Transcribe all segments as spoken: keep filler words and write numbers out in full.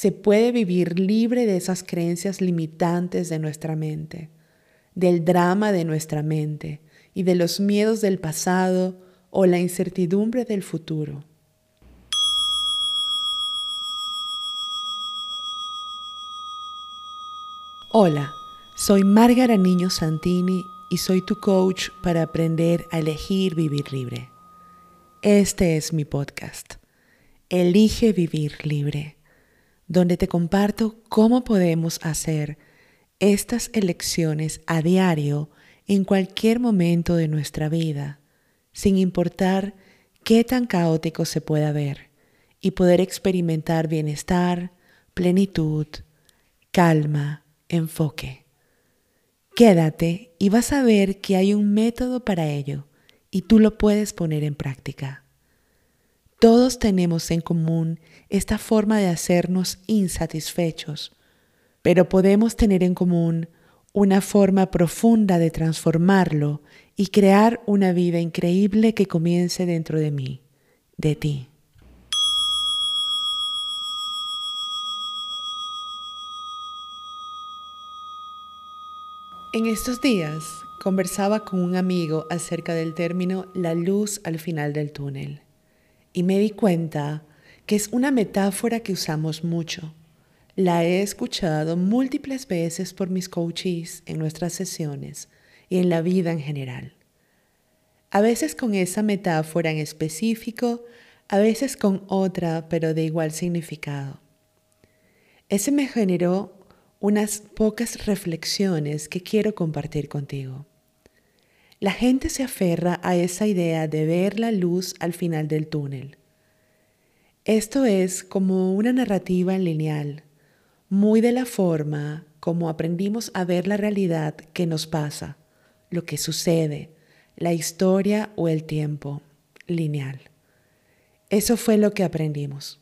se puede vivir libre de esas creencias limitantes de nuestra mente, del drama de nuestra mente y de los miedos del pasado o la incertidumbre del futuro. Hola, soy Márgara Niño Santini y soy tu coach para aprender a elegir vivir libre. Este es mi podcast, Elige Vivir Libre, donde te comparto cómo podemos hacer estas elecciones a diario en cualquier momento de nuestra vida, sin importar qué tan caótico se pueda ver, y poder experimentar bienestar, plenitud, calma, enfoque. Quédate y vas a ver que hay un método para ello y tú lo puedes poner en práctica. Todos tenemos en común esta forma de hacernos insatisfechos, pero podemos tener en común una forma profunda de transformarlo y crear una vida increíble que comience dentro de mí, de ti. En estos días conversaba con un amigo acerca del término la luz al final del túnel y me di cuenta que es una metáfora que usamos mucho. La he escuchado múltiples veces por mis coaches en nuestras sesiones y en la vida en general. A veces con esa metáfora en específico, a veces con otra, pero de igual significado. Ese me generó unas pocas reflexiones que quiero compartir contigo. La gente se aferra a esa idea de ver la luz al final del túnel. Esto es como una narrativa lineal, muy de la forma como aprendimos a ver la realidad que nos pasa, lo que sucede, la historia o el tiempo, lineal. Eso fue lo que aprendimos.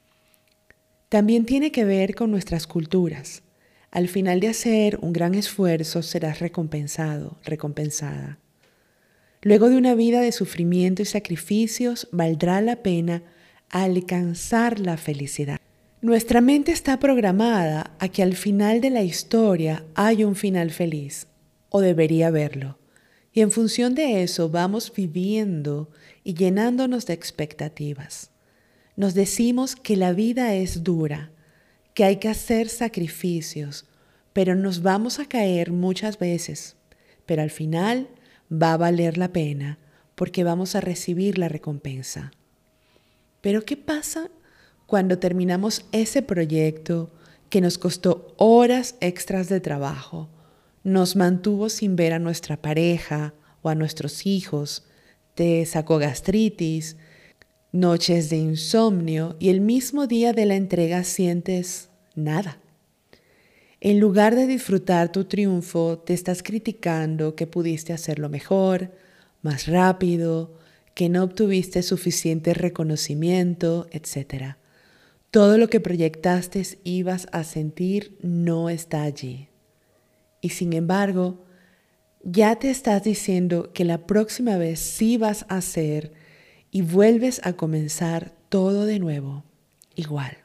También tiene que ver con nuestras culturas. Al final de hacer un gran esfuerzo serás recompensado, recompensada. Luego de una vida de sufrimiento y sacrificios, valdrá la pena alcanzar la felicidad. Nuestra mente está programada a que al final de la historia hay un final feliz, o debería haberlo. Y en función de eso vamos viviendo y llenándonos de expectativas. Nos decimos que la vida es dura, que hay que hacer sacrificios, pero nos vamos a caer muchas veces, pero al final va a valer la pena porque vamos a recibir la recompensa. Pero ¿qué pasa cuando terminamos ese proyecto que nos costó horas extras de trabajo, nos mantuvo sin ver a nuestra pareja o a nuestros hijos, te sacó gastritis, noches de insomnio y el mismo día de la entrega sientes nada? En lugar de disfrutar tu triunfo, te estás criticando que pudiste hacerlo mejor, más rápido, que no obtuviste suficiente reconocimiento, etcétera. Todo lo que proyectaste ibas a sentir no está allí. Y sin embargo, ya te estás diciendo que la próxima vez sí vas a hacer y vuelves a comenzar todo de nuevo, igual.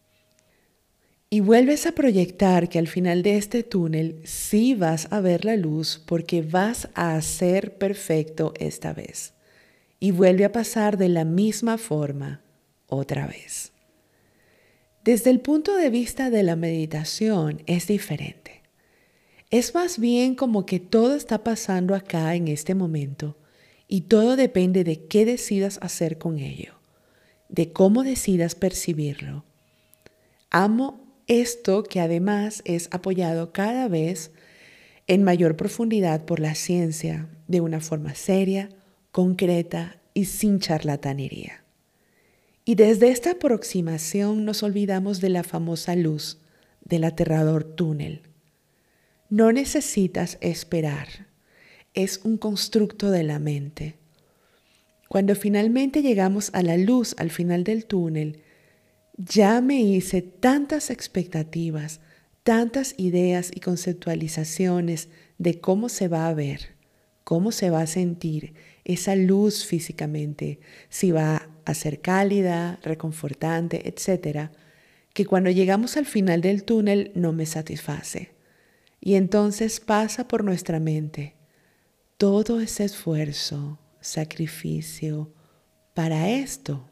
Y vuelves a proyectar que al final de este túnel sí vas a ver la luz porque vas a ser perfecto esta vez. Y vuelve a pasar de la misma forma otra vez. Desde el punto de vista de la meditación es diferente. Es más bien como que todo está pasando acá en este momento y todo depende de qué decidas hacer con ello, de cómo decidas percibirlo. Amo esto que además es apoyado cada vez en mayor profundidad por la ciencia de una forma seria, concreta y sin charlatanería. Y desde esta aproximación nos olvidamos de la famosa luz, del aterrador túnel. No necesitas esperar, es un constructo de la mente. Cuando finalmente llegamos a la luz al final del túnel, ya me hice tantas expectativas, tantas ideas y conceptualizaciones de cómo se va a ver, cómo se va a sentir esa luz físicamente, si va a ser cálida, reconfortante, etcétera, que cuando llegamos al final del túnel no me satisface. Y entonces pasa por nuestra mente todo ese esfuerzo, sacrificio para esto.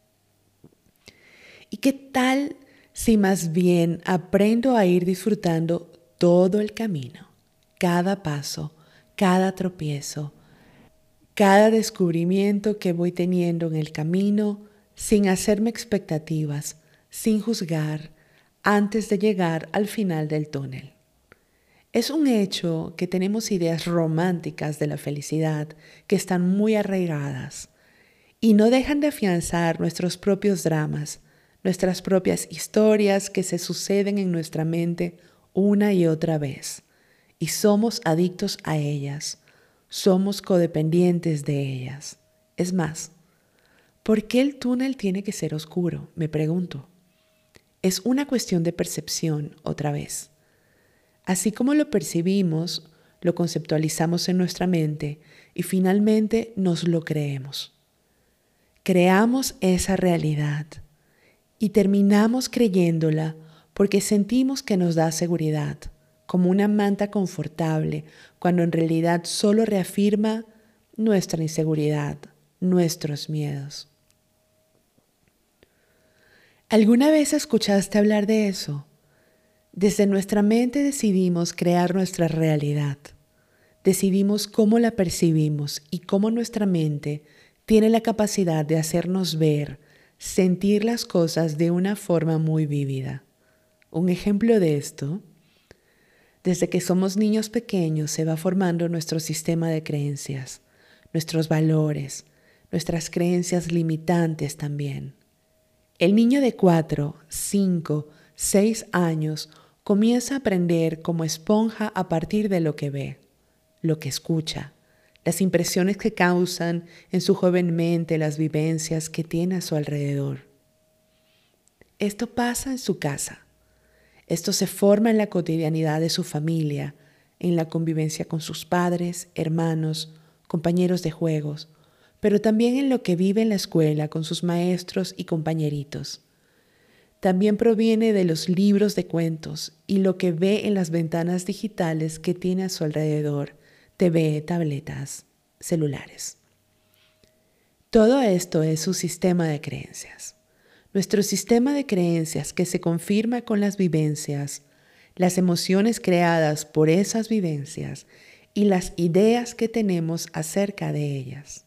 ¿Y qué tal si más bien aprendo a ir disfrutando todo el camino, cada paso, cada tropiezo, cada descubrimiento que voy teniendo en el camino, sin hacerme expectativas, sin juzgar, antes de llegar al final del túnel? Es un hecho que tenemos ideas románticas de la felicidad que están muy arraigadas y no dejan de afianzar nuestros propios dramas, nuestras propias historias que se suceden en nuestra mente una y otra vez. Y somos adictos a ellas, somos codependientes de ellas. Es más, ¿por qué el túnel tiene que ser oscuro? Me pregunto. Es una cuestión de percepción, otra vez. Así como lo percibimos, lo conceptualizamos en nuestra mente y finalmente nos lo creemos. Creamos esa realidad y terminamos creyéndola porque sentimos que nos da seguridad, como una manta confortable, cuando en realidad solo reafirma nuestra inseguridad, nuestros miedos. ¿Alguna vez escuchaste hablar de eso? Desde nuestra mente decidimos crear nuestra realidad. Decidimos cómo la percibimos y cómo nuestra mente tiene la capacidad de hacernos ver, sentir las cosas de una forma muy vívida. Un ejemplo de esto, desde que somos niños pequeños se va formando nuestro sistema de creencias, nuestros valores, nuestras creencias limitantes también. El niño de cuatro, cinco, seis años comienza a aprender como esponja a partir de lo que ve, lo que escucha, las impresiones que causan en su joven mente las vivencias que tiene a su alrededor. Esto pasa en su casa. Esto se forma en la cotidianidad de su familia, en la convivencia con sus padres, hermanos, compañeros de juegos, pero también en lo que vive en la escuela con sus maestros y compañeritos. También proviene de los libros de cuentos y lo que ve en las ventanas digitales que tiene a su alrededor, T V, tabletas, celulares. Todo esto es su sistema de creencias. Nuestro sistema de creencias que se confirma con las vivencias, las emociones creadas por esas vivencias y las ideas que tenemos acerca de ellas.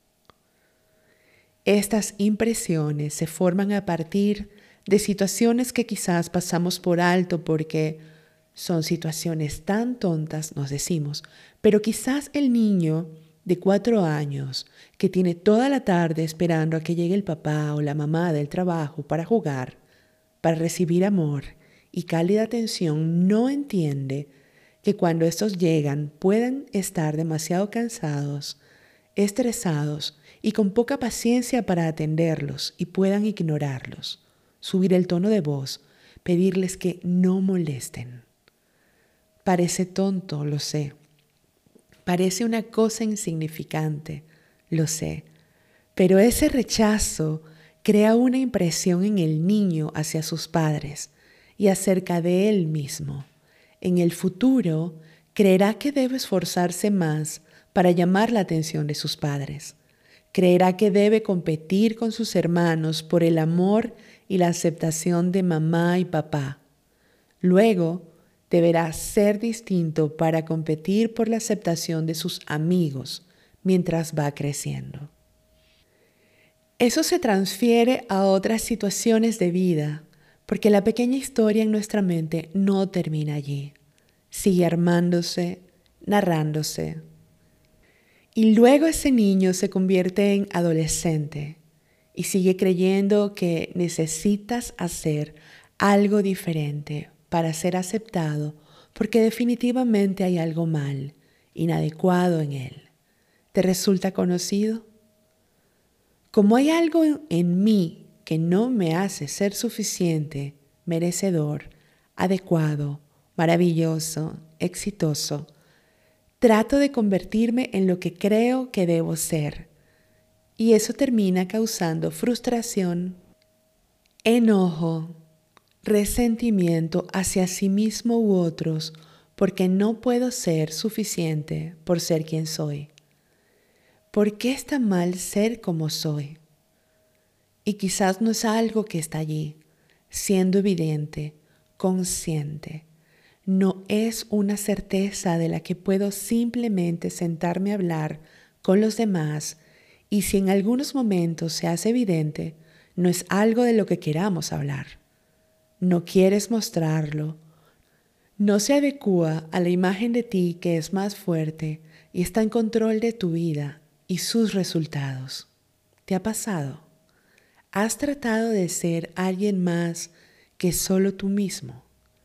Estas impresiones se forman a partir de situaciones que quizás pasamos por alto porque son situaciones tan tontas, nos decimos, pero quizás el niño de cuatro años que tiene toda la tarde esperando a que llegue el papá o la mamá del trabajo para jugar, para recibir amor y cálida atención, no entiende que cuando estos llegan pueden estar demasiado cansados, estresados y con poca paciencia para atenderlos y puedan ignorarlos, subir el tono de voz, pedirles que no molesten. Parece tonto, lo sé. Parece una cosa insignificante, lo sé. Pero ese rechazo crea una impresión en el niño hacia sus padres y acerca de él mismo. En el futuro, creerá que debe esforzarse más para llamar la atención de sus padres. Creerá que debe competir con sus hermanos por el amor y la aceptación de mamá y papá. Luego, deberá ser distinto para competir por la aceptación de sus amigos mientras va creciendo. Eso se transfiere a otras situaciones de vida, porque la pequeña historia en nuestra mente no termina allí. Sigue armándose, narrándose. Y luego ese niño se convierte en adolescente y sigue creyendo que necesitas hacer algo diferente para ser aceptado, porque definitivamente hay algo mal, inadecuado en él. ¿Te resulta conocido? Como hay algo en mí que no me hace ser suficiente, merecedor, adecuado, maravilloso, exitoso, trato de convertirme en lo que creo que debo ser. Y eso termina causando frustración, enojo, resentimiento hacia sí mismo u otros porque no puedo ser suficiente por ser quien soy. ¿Por qué está mal ser como soy? Y quizás no es algo que está allí, siendo evidente, consciente. No es una certeza de la que puedo simplemente sentarme a hablar con los demás, y si en algunos momentos se hace evidente, no es algo de lo que queramos hablar. No quieres mostrarlo. No se adecúa a la imagen de ti que es más fuerte y está en control de tu vida y sus resultados. ¿Te ha pasado? ¿Has tratado de ser alguien más que solo tú mismo?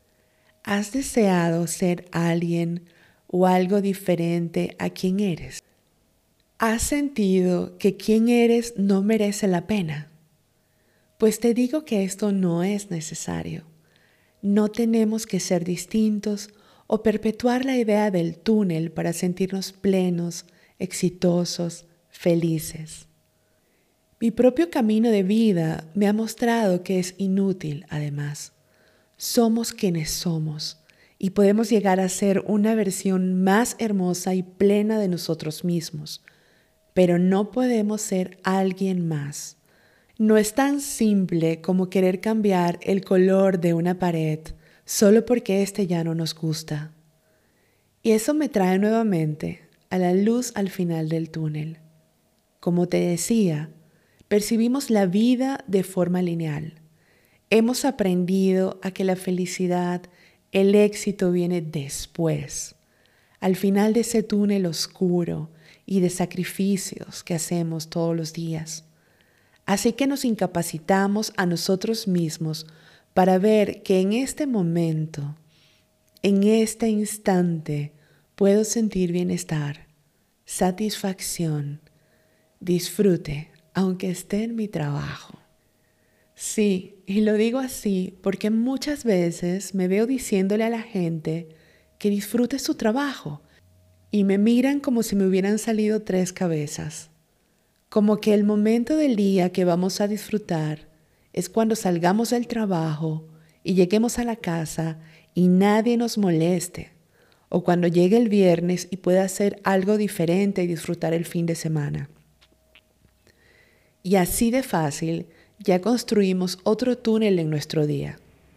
¿Has deseado ser alguien o algo diferente a quien eres? ¿Has sentido que quien eres no merece la pena? Pues te digo que esto no es necesario. No tenemos que ser distintos o perpetuar la idea del túnel para sentirnos plenos, exitosos, felices. Mi propio camino de vida me ha mostrado que es inútil, además. Somos quienes somos y podemos llegar a ser una versión más hermosa y plena de nosotros mismos, pero no podemos ser alguien más. No es tan simple como querer cambiar el color de una pared solo porque éste ya no nos gusta. Y eso me trae nuevamente a la luz al final del túnel. Como te decía, percibimos la vida de forma lineal. Hemos aprendido a que la felicidad, el éxito viene después, al final de ese túnel oscuro y de sacrificios que hacemos todos los días. Así que nos incapacitamos a nosotros mismos para ver que en este momento, en este instante, puedo sentir bienestar, satisfacción, disfrute, aunque esté en mi trabajo. Sí, y lo digo así porque muchas veces me veo diciéndole a la gente que disfrute su trabajo y me miran como si me hubieran salido tres cabezas. Como que el momento del día que vamos a disfrutar es cuando salgamos del trabajo y lleguemos a la casa y nadie nos moleste, o cuando llegue el viernes y pueda hacer algo diferente y disfrutar el fin de semana. Y así de fácil ya construimos otro túnel en nuestro día.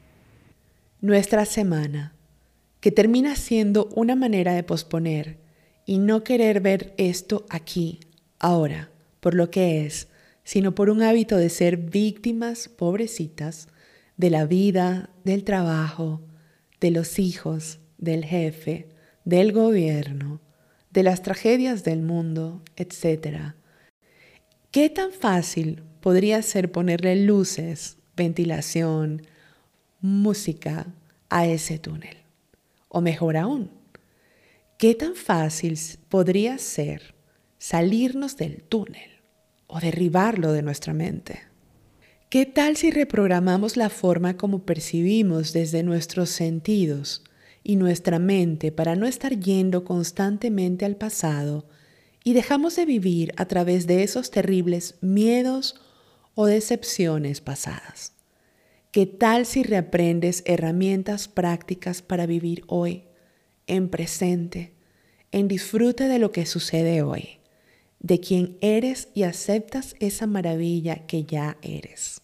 Nuestra semana, que termina siendo una manera de posponer y no querer ver esto aquí, ahora, por lo que es, sino por un hábito de ser víctimas, pobrecitas, de la vida, del trabajo, de los hijos, del jefe, del gobierno, de las tragedias del mundo, etcétera. ¿Qué tan fácil podría ser ponerle luces, ventilación, música a ese túnel? O mejor aún, ¿qué tan fácil podría ser salirnos del túnel o derribarlo de nuestra mente? ¿Qué tal si reprogramamos la forma como percibimos desde nuestros sentidos y nuestra mente para no estar yendo constantemente al pasado y dejamos de vivir a través de esos terribles miedos o decepciones pasadas? ¿Qué tal si reaprendes herramientas prácticas para vivir hoy, en presente, en disfrute de lo que sucede hoy, de quien eres y aceptas esa maravilla que ya eres?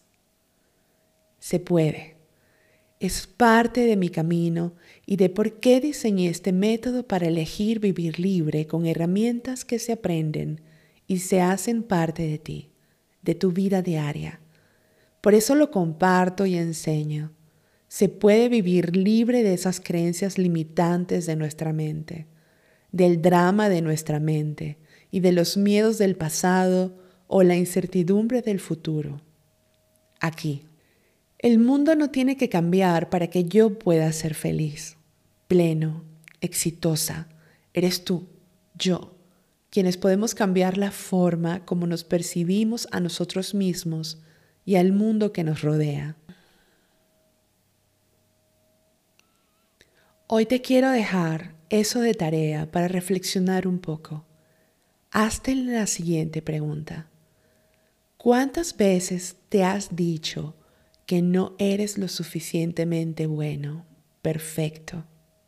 Se puede. Es parte de mi camino y de por qué diseñé este método para elegir vivir libre con herramientas que se aprenden y se hacen parte de ti, de tu vida diaria. Por eso lo comparto y enseño. Se puede vivir libre de esas creencias limitantes de nuestra mente, del drama de nuestra mente y de los miedos del pasado o la incertidumbre del futuro. Aquí. El mundo no tiene que cambiar para que yo pueda ser feliz, pleno, exitosa. Eres tú, yo, quienes podemos cambiar la forma como nos percibimos a nosotros mismos y al mundo que nos rodea. Hoy te quiero dejar eso de tarea para reflexionar un poco. Hazte la siguiente pregunta. ¿Cuántas veces te has dicho que no eres lo suficientemente bueno, perfecto.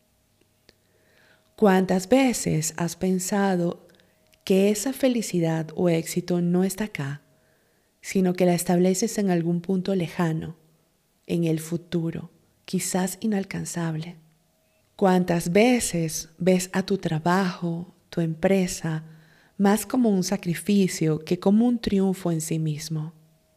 ¿Cuántas veces has pensado que esa felicidad o éxito no está acá, sino que la estableces en algún punto lejano, en el futuro, quizás inalcanzable? ¿Cuántas veces ves a tu trabajo, tu empresa, más como un sacrificio que como un triunfo en sí mismo?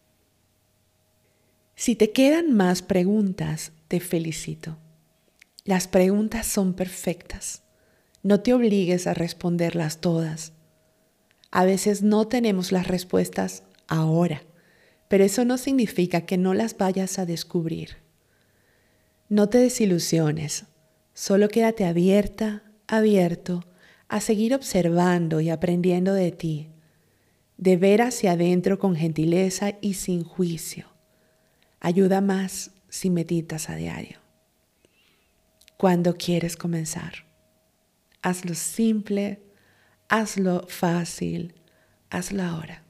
Si te quedan más preguntas, te felicito. Las preguntas son perfectas. No te obligues a responderlas todas. A veces no tenemos las respuestas ahora, pero eso no significa que no las vayas a descubrir. No te desilusiones, solo quédate abierta, abierto, a seguir observando y aprendiendo de ti, de ver hacia adentro con gentileza y sin juicio. Ayuda más si meditas a diario. Cuando quieres comenzar, hazlo simple, hazlo fácil, hazlo ahora.